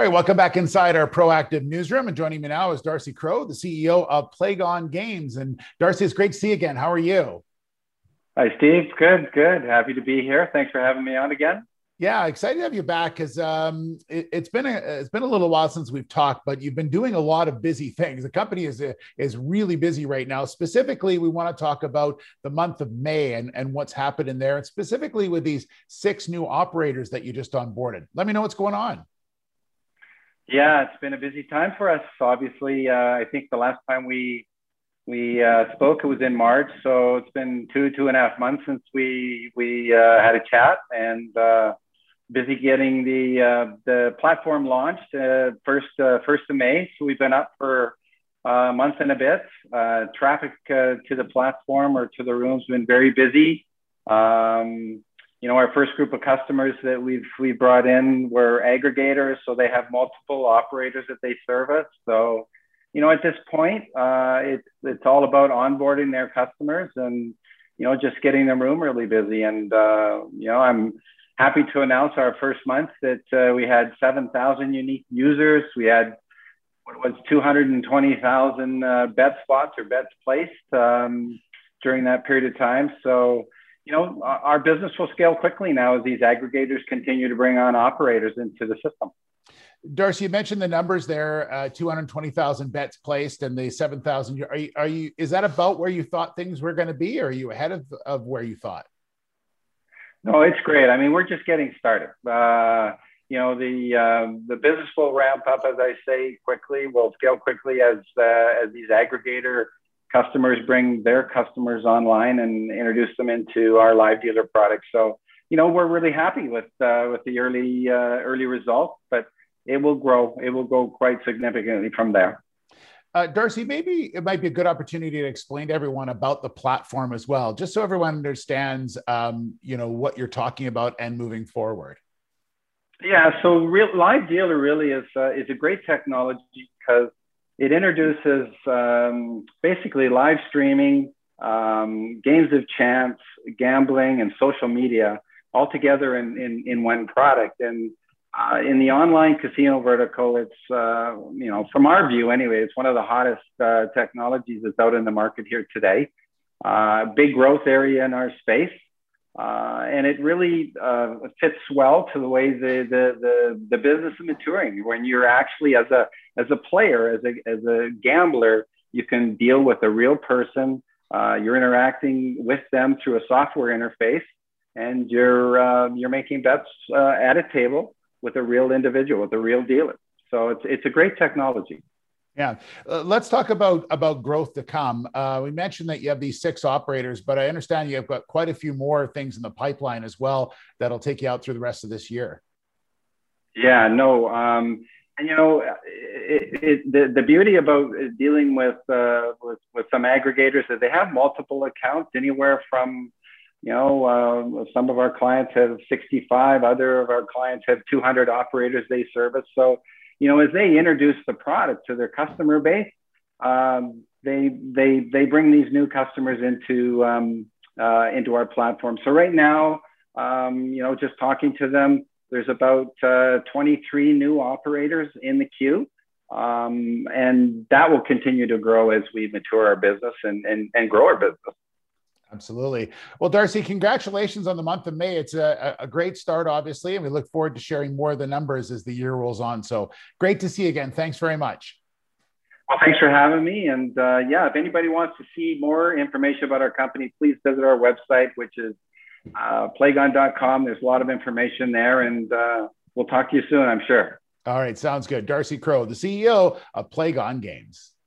All right, welcome back inside our proactive newsroom. And joining me now is Darcy Crowe, the CEO of Playgon Games. And Darcy, it's great to see you again. How are you? Hi, Steve. Good, good. Happy to be here. Thanks for having me on again. Yeah, excited to have you back because it's been a little while since we've talked, but you've been doing a lot of busy things. The company is really busy right now. Specifically, we want to talk about the month of May and what's happened in there, and specifically with these 6 new operators that you just onboarded. Let me know what's going on. Yeah, it's been a busy time for us. Obviously, I think the last time we spoke, it was in March. So it's been two and a half months since we had a chat, and busy getting the platform launched first of May. So we've been up for a month and a bit. Traffic to the platform or to the rooms has been very busy. Our first group of customers that we brought in were aggregators, so they have multiple operators that they service. So, at this point, it's all about onboarding their customers and, just getting the room really busy. And, I'm happy to announce our first month that we had 7,000 unique users. We had, 220,000 bet spots or bets placed during that period of time. So, our business will scale quickly now as these aggregators continue to bring on operators into the system. Darcy, you mentioned the numbers there, 220,000 bets placed and the 7,000. Is that about where you thought things were going to be, or are you ahead of where you thought? No, it's great. I mean, we're just getting started. The business will ramp up, as I say, quickly. We'll scale quickly as these aggregator customers bring their customers online and introduce them into our live dealer product. So, we're really happy with the early results, but it will grow. It will go quite significantly from there. Darcy, maybe it might be a good opportunity to explain to everyone about the platform as well, just so everyone understands, what you're talking about and moving forward. Yeah, so live dealer really is a great technology because it introduces basically live streaming, games of chance, gambling, and social media all together in one product. And in the online casino vertical, it's, from our view anyway, it's one of the hottest technologies that's out in the market here today. Big growth area in our space. And it really fits well to the way the business is maturing. When you're actually as a player, as a gambler, you can deal with a real person. You're interacting with them through a software interface, and you're making bets at a table with a real individual, with a real dealer. So it's a great technology. Yeah. Let's talk about growth to come. We mentioned that you have these 6 operators, but I understand you have got quite a few more things in the pipeline as well that'll take you out through the rest of this year. Yeah, no. And the beauty about dealing with some aggregators is they have multiple accounts, anywhere from, some of our clients have 65, other of our clients have 200 operators they service. So, as they introduce the product to their customer base, they bring these new customers into our platform. So right now, just talking to them, there's about 23 new operators in the queue, and that will continue to grow as we mature our business and grow our business. Absolutely. Well, Darcy, congratulations on the month of May. It's a great start, obviously, and we look forward to sharing more of the numbers as the year rolls on. So great to see you again. Thanks very much. Well, thanks for having me. And if anybody wants to see more information about our company, please visit our website, which is playgon.com. There's a lot of information there, and we'll talk to you soon, I'm sure. All right. Sounds good. Darcy Crowe, the CEO of Playgon Games.